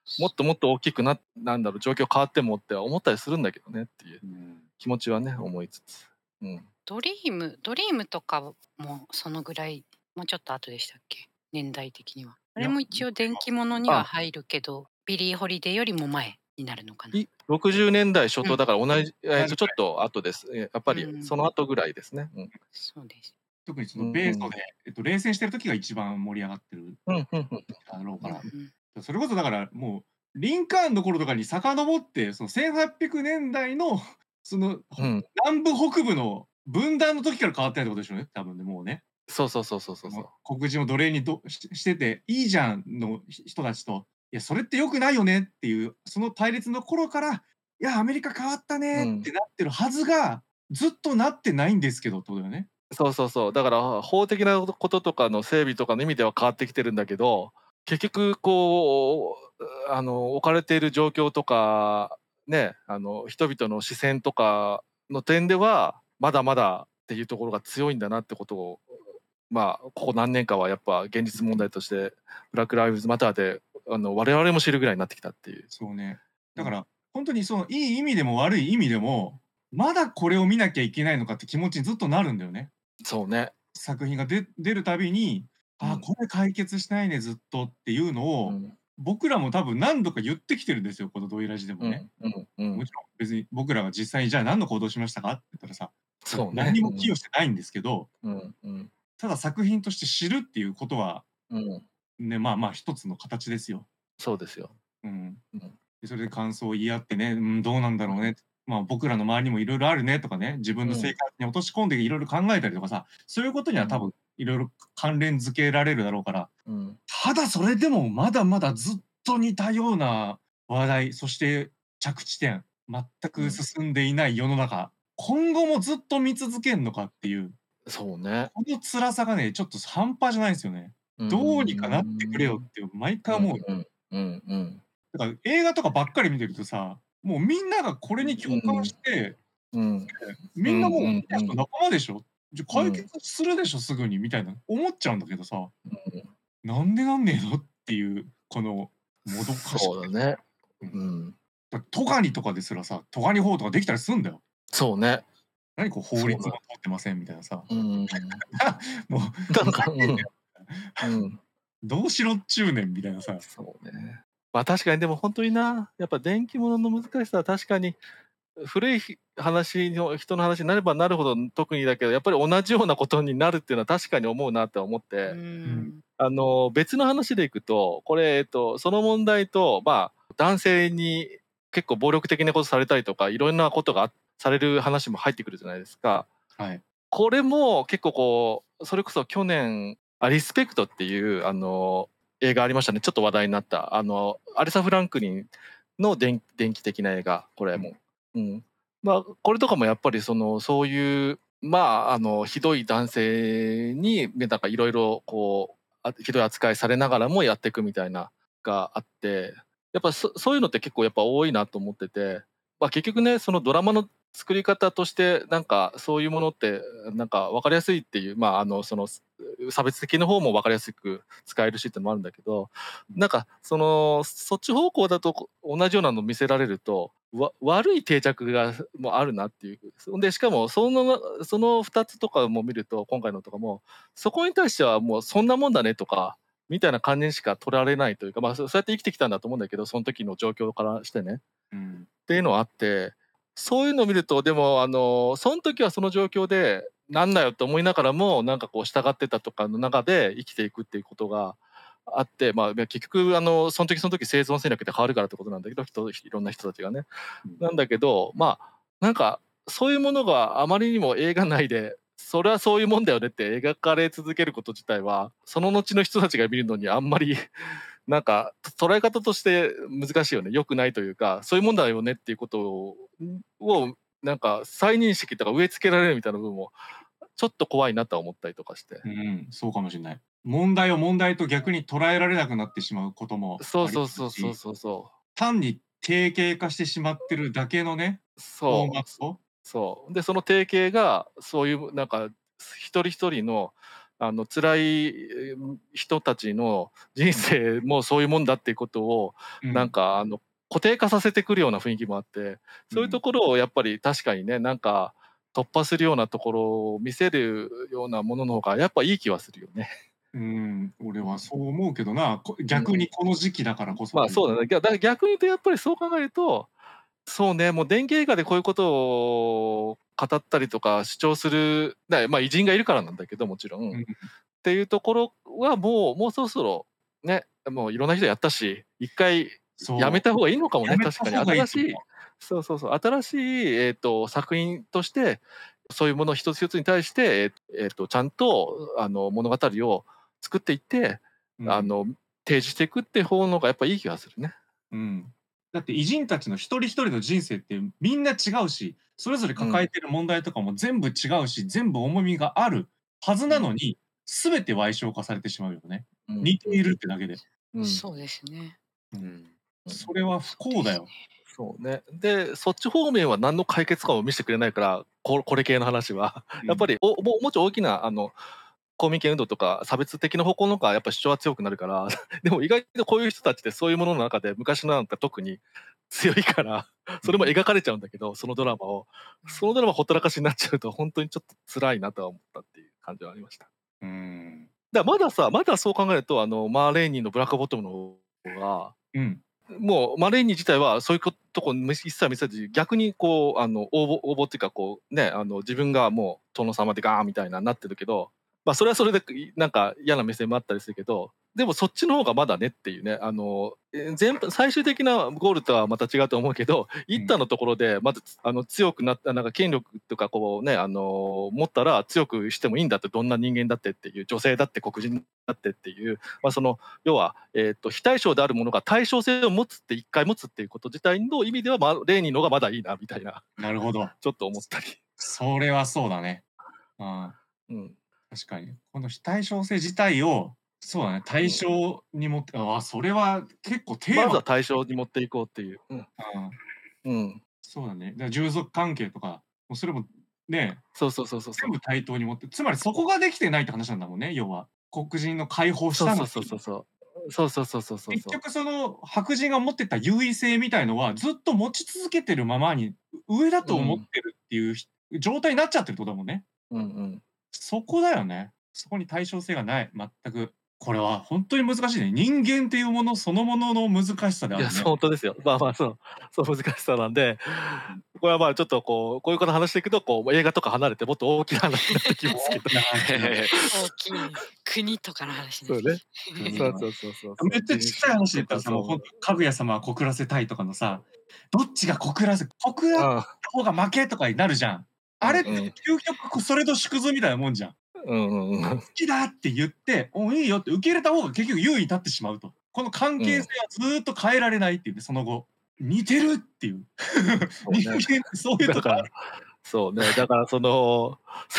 もっともっと大きくなんだろう、状況変わってもって思ったりするんだけどねっていう気持ちはね、思いつつ。 ドリームとかもそのぐらい、もうちょっと後でしたっけ、年代的には。あれも一応電気ものには入るけど、ビリー・ホリデーよりも前になるのかな。 60年代初頭だから同じ、ちょっと後です。やっぱりその後ぐらいですね。 そうです。 特にその米ソで、冷戦してる時が一番盛り上がってるだろうから。それこそだからもう、リンカーンの頃とかに遡って、その1800年代の、その、南部北部の分断の時から変わってないってことでしょうね、多分ね、もうね。 そう。 黒人を奴隷にしてていいじゃんの人たちと、いや、それって良くないよねっていう、その対立の頃から、いや、アメリカ変わったねってなってるはずが、ずっとなってないんですけどってことだよね。 そう。だから法的なこととかの整備とかの意味では変わってきてるんだけど、結局こう置かれている状況とかね、人々の視線とかの点ではまだまだっていうところが強いんだなってことを、ここ何年かはやっぱ現実問題としてブラック・ライブズ・マターで我々も知るぐらいになってきたっていう。 そうね。だから本当にそのいい意味でも悪い意味でも、まだこれを見なきゃいけないのかって気持ちにずっとなるんだよね。 そうね。 作品が出るたびに、これ解決しないねずっとっていうのを、僕らも多分何度か言ってきてるんですよ、このドイラジでもね。もちろん別に僕らが実際にじゃあ何の行動しましたかって言ったらさ、何も寄与してないんですけど、ただ作品として知るっていうことは、ね、一つの形ですよ。 そうですよ。 それで感想を言い合ってね、どうなんだろうね。僕らの周りにもいろいろあるねとかね、自分の生活に落とし込んでいろいろ考えたりとかさ、そういうことには多分いろいろ関連づけられるだろうから、ただそれでもまだまだずっと似たような話題、そして着地点、全く進んでいない世の中、今後もずっと見続けんのかっていう、 そうね。 この辛さがね、ちょっと半端じゃないんですよね。どうにかなってくれよって毎回思う。だから映画とかばっかり見てるとさ、もうみんながこれに共感して、みんなもう仲間でしょ、じゃ解決するでしょすぐにみたいな思っちゃうんだけどさ、なんでなんねえのっていうこのもどかしさ。 そうだね。 トガニとかですらさ、トガニ法とかできたりするんだよ。 そうね。 何こう法律が通ってませんみたいなさ。もうなんかどうしろっちゅうねんみたいなさ。 そうね。確かにでも本当にな、やっぱ電気物の難しさは確かに古い話の人の話になればなるほど特にだけど、やっぱり同じようなことになるっていうのは確かに思うなって思って、別の話でいくとこれ、その問題と、男性に結構暴力的なことされたりとかいろんなことがされる話も入ってくるじゃないですか。これも結構こうそれこそ去年リスペクトっていう映画ありましたね。ちょっと話題になったアレサ・フランクリンの電気的な映画、これも。これとかもやっぱりそういうひどい男性になんかいろいろこうひどい扱いされながらもやっていくみたいながあって、やっぱそういうのって結構やっぱ多いなと思ってて、結局ねそのドラマの作り方としてなんかそういうものってなんか分かりやすいっていうその差別的な方も分かりやすく使えるしってのもあるんだけど、なんかそっち方向だと同じようなの見せられると悪い定着がもあるなっていう。でしかもその2つとかも見ると今回のとかもそこに対してはもうそんなもんだねとかみたいな感じしか取られないというか、そうやって生きてきたんだと思うんだけど、その時の状況からしてね、っていうのはあって、そういうのを見るとでもその時はその状況でなんだよって思いながらもなんかこう従ってたとかの中で生きていくっていうことがあって、結局その時その時生存戦略で変わるからってことなんだけど、いろんな人たちがね。なんだけどなんかそういうものがあまりにも映画内でそれはそういうもんだよねって描かれ続けること自体はその後の人たちが見るのにあんまりなんか捉え方として難しいよね。良くないというか、そういうもんだよねっていうことをなんか再認識とか植え付けられるみたいな部分もちょっと怖いなと思ったりとかして。 そうかもしれない。問題を問題と逆に捉えられなくなってしまうこともありますし、単に定型化してしまってるだけのね、フォーマット。 でその定型がそういうなんか一人一人の辛い人たちの人生もそういうもんだっていうことを、なんか固定化させてくるような雰囲気もあって、そういうところをやっぱり確かにね、なんか突破するようなところを見せるようなものの方がやっぱいい気はするよね。 俺はそう思うけどな、逆にこの時期だからこそ。 まあそうだね。だから逆に言うとやっぱりそう考えると、そうね、もう電気映画でこういうことを語ったりとか主張する、まあ偉人がいるからなんだけどもちろん、っていうところはもうそろそろね、もういろんな人やったし、一回やめた方がいいのかもね。確かに新しい、新しい作品としてそういうもの一つ一つに対してちゃんと物語を作っていって、提示していくって方のがやっぱいい気がするね。 だって偉人たちの一人一人の人生ってみんな違うし、それぞれ抱えてる問題とかも全部違うし、全部重みがあるはずなのに、全て矮小化されてしまうよね。似ているってだけで。 そうですね。 それは不幸だよ。 そうね。で、そっち方面は何の解決感を見せてくれないから、これ系の話は。やっぱりもうちょい大きな公民権運動とか差別的な方向の方がやっぱ主張は強くなるからでも意外とこういう人たちってそういうものの中で昔のなんか特に強いからそれも描かれちゃうんだけど、そのドラマほったらかしになっちゃうと本当にちょっと辛いなとは思ったっていう感じはありました。だまだそう考えるとマーレーニーのブラックボトムの方が、もうマーレーニー自体はそういうとこ一切見せず逆にこう応募っていうかこうね自分がもう殿様でガーンみたいななってるけど、まあそれはそれでなんか嫌な目線もあったりするけど、でもそっちの方がまだねっていうね、最終的なゴールとはまた違うと思うけど、一旦のところでまず強くなったなんか権力とかこうね持ったら強くしてもいいんだって、どんな人間だってっていう、女性だって黒人だってっていう、まあその要は非対称であるものが対称性を持つって一回持つっていうこと自体の意味ではレーニーの方がまだいいなみたいな。 なるほど。 ちょっと思ったり。 それはそうだね。確かに。この非対称性自体を、そうだね、対象に持って、それは結構テーマ。 まずは対象に持っていこうっていう。 そうだね。だから従属関係とか、もうそれもね、 全部対等に持って、つまりそこができてないって話なんだもんね、要は。黒人の解放したのに。結局その白人が持ってた優位性みたいのはずっと持ち続けてるままに上だと思ってるっていう状態になっちゃってるってことだもんね。そこだよね。そこに対称性がない、全く。これは本当に難しいね。人間っていうものそのものの難しさであるね。 いや、本当ですよ。まあそう難しさなんで、これはまあちょっとこういうこと話していくと映画とか離れてもっと大きな話になってきますけど。 大きい国とかの話ですね。 めっちゃちっちゃい話で言ったらさ、もう本当かぐや様は告らせたいとかのさ、どっちが告らった方が負けとかになるじゃん。あれって究極それと縮図みたいなもんじゃん。好きだって言っていいよって受け入れた方が結局優位に立ってしまうと。この関係性はずっと変えられないっていうね、その後似てるっていう人間ってそういうとこある。 そうね、だからその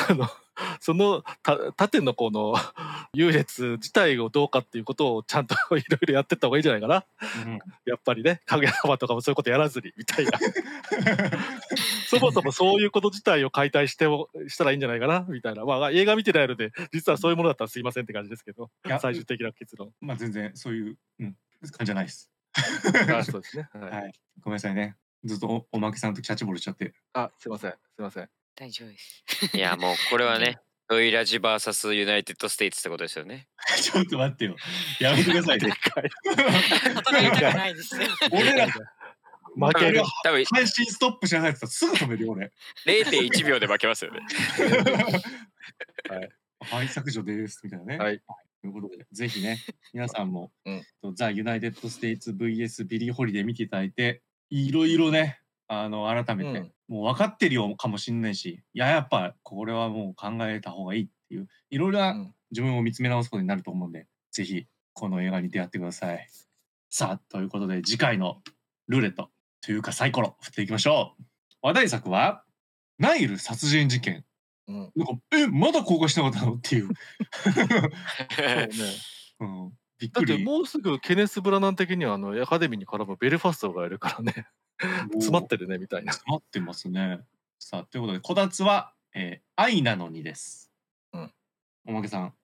縦のこの優劣自体をどうかっていうことをちゃんといろいろやってった方がいいんじゃないかな。やっぱりね、かぐや様とかもそういうことやらずにみたいな。そもそもそういうこと自体を解体したらいいんじゃないかなみたいな。まあ映画見てないので実はそういうものだったらすいませんって感じですけど、最終的な結論。 まあ全然そういう感じじゃないです。 そうですね。はい。 ごめんなさいね。ずっとおまけさんとキャッチボールしちゃって。 すいません。 大丈夫です。 いやもうこれはね、ドイラジ VS ユナイテッドステイツってことですよね。 ちょっと待ってよ。やめてくださいね。俺ら負ける。 多分配信ストップしなさいって言ったらすぐ止めるよ俺。 0.1 秒で負けますよね。 はい、削除ですみたいなね。はい。ということでぜひね、皆さんもザ・ユナイテッド・ステイツ VS ビリー・ホリデー見ていただいて、いろいろね、改めてもう分かってるよかもしんないし、やっぱこれはもう考えた方がいいっていういろいろな自分を見つめ直すことになると思うんで、ぜひこの映画に出会ってください。さあということで次回のルーレットというかサイコロ振っていきましょう。話題作はナイル殺人事件。なんかまだ公開しなかったのっていう。 びっくり。だってもうすぐケネス・ブラナン的にはアカデミーに絡むベルファストがいるからね。詰まってるねみたいな。 詰まってますね。さあということでこたつは愛なのにです。おまけさん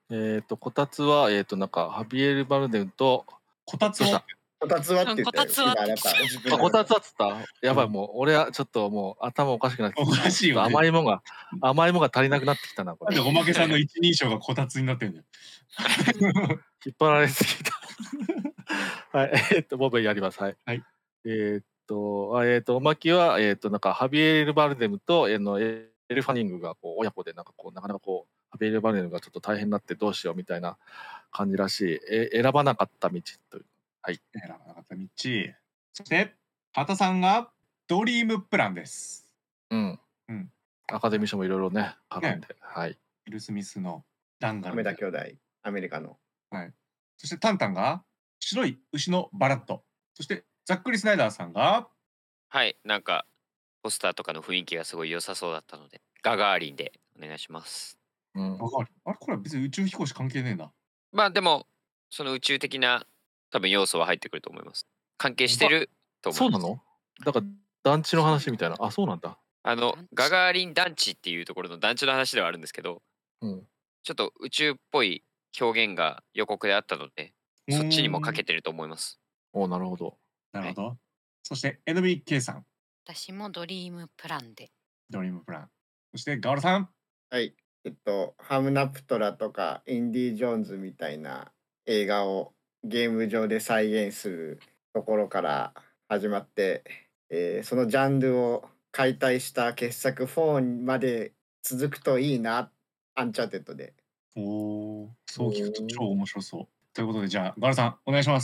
こたつは、なんか、ハビエル・バルデムと、 こたつはこたつはって言ったよ。 こたつはっつった。やばい、もう、俺はちょっっともう、頭おかしくなってきた。 おかしいよ、ね。 甘いもんが足りなくなってきたな、これ。 なんでおまけさんの一人称がこたつになってんだよ。 引っ張られすぎた。はい、ボブやります。はい。 はい。 おまけは、なんか、ハビエル・バルデムと、エル・ファニングが、こう、親子で、なんかこう、なかなかこう、ハビエル・バルデムがちょっと大変になってどうしようみたいな感じらしい。選ばなかった道という。はい。 選ばなかった道。そして、畑さんが、ドリームプランです。 うん。アカデミー賞もいろいろね、書くんで。はい。ウィル・スミスのダンガル。 亀田兄弟、アメリカの。 はい。そしてタンタンが白い牛のバラッド。そしてざっくりスナイダーさんがはい、なんかポスターとかの雰囲気がすごい良さそうだったので、ガガーリンでお願いします。 ガガーリン。あれこれは別に宇宙飛行士関係ねえな。 まあでもその宇宙的な多分要素は入ってくると思います。関係してると思います。 そうなの？だから団地の話みたいな。あ、そうなんだ。 ガガーリン団地っていうところの団地の話ではあるんですけど、ちょっと宇宙っぽい表現が予告であったので、そっちにもかけてると思います。 なるほど。 なるほど。そして NBK さん。 私もドリームプランで。 ドリームプラン。そしてガオルさん。 はい。ハムナプトラとかインディ・ジョーンズみたいな映画をゲーム上で再現するところから始まって、そのジャンルを解体した傑作4まで続くといいな、アンチャーテッドで。 そう聞くと超面白そう。ということで、じゃあ、ガルさん、お願いします。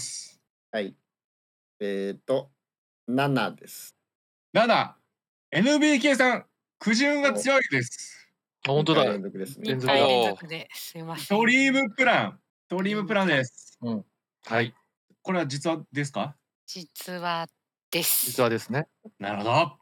はい。7です。 7。NBK さん、苦渋が強いです。 本当だ。 2回連続ですいません。 ドリームプラン。ドリームプランです。 はい。 これは実話ですか？ 実話です。 実話ですね。 なるほど。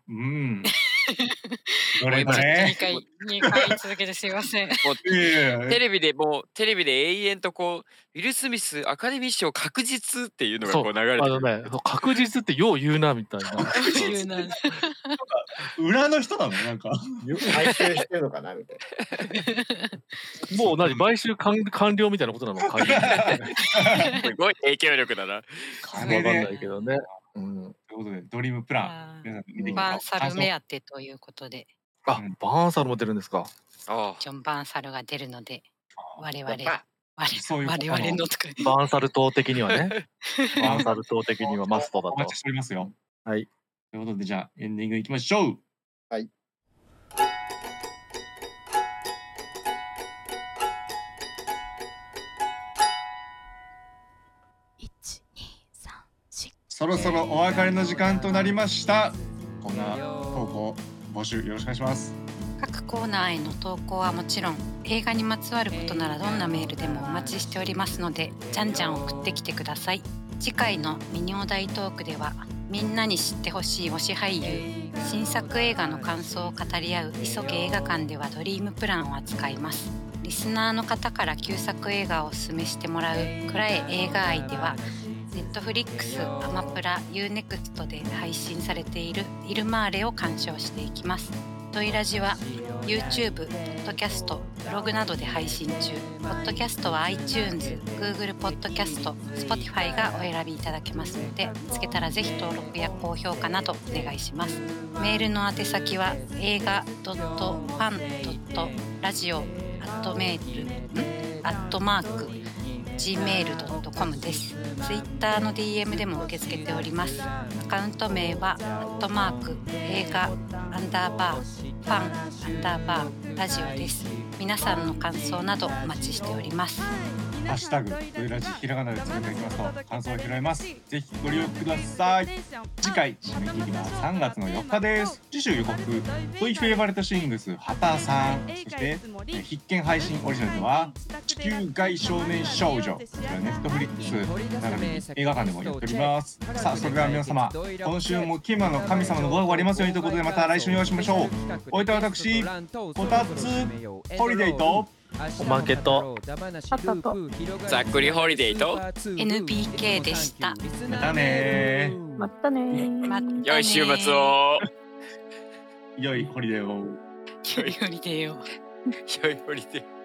どれどれ2回続けてすいません。 テレビで永遠とこうウィル・スミスアカデミー賞確実っていうのがこう流れてる。 確実ってよう言うなみたいな。 言うな。 裏の人なのなんか。 買収してるのかなみたいな。もう買収完了みたいなことなのか。 すごい影響力だな。 わかんないけどね。 ということでドリームプラン。 バーンサル目当てということで。 バーンサルも出るんですか。 ジョン・バーンサルが出るので、我々のとか。 バーンサル党的にはね。バーンサル党的にはマストだと。 お待ちしておりますよ。 はい。 ということでじゃあエンディングいきましょう。 はい。 そろそろお別れの時間となりました。こんな投稿募集よろしくお願いします。 各コーナーへの投稿はもちろん、映画にまつわることならどんなメールでもお待ちしておりますので、じゃんじゃん送ってきてください。次回のミニお題トークでは、みんなに知ってほしい推し俳優、新作映画の感想を語り合う急げ映画館ではドリームプランを扱います。リスナーの方から旧作映画をおすすめしてもらうくらえ映画愛では、ネットフリックス、アマプラ、UNEXT で配信されているイルマーレを鑑賞していきます。トイラジは YouTube、ポッドキャスト、ブログなどで配信中。ポッドキャストは iTunes、Google ポッドキャスト、Spotify がお選びいただけますので、見つけたらぜひ登録や高評価などお願いします。メールの宛先は映画.fan.radio@gmail.com です。Twitter の DM でも受け付けております。アカウント名は映画_ファン_ラジオです。皆さんの感想などお待ちしております。 ハッシュタグトイラジひらがなでつぶやいていきますと感想を拾います。ぜひご利用ください。次回締め切りは3月の4日です。次週予告トイフェイバレットシングス畑さん、そして必見配信オリジナルでは地球外少年少女、こちらネットフリックスなどに映画館でもやっております。さあそれでは皆様、今週もキマの神様のご加護ありますようにということで、また来週お会いしましょう。お相手は私こたつホリデーとおまけとざっくりホリデーと NBK でした。 またねまたね。 良い週末を。 良いホリデーを。 良いホリデーを。 良いホリデー。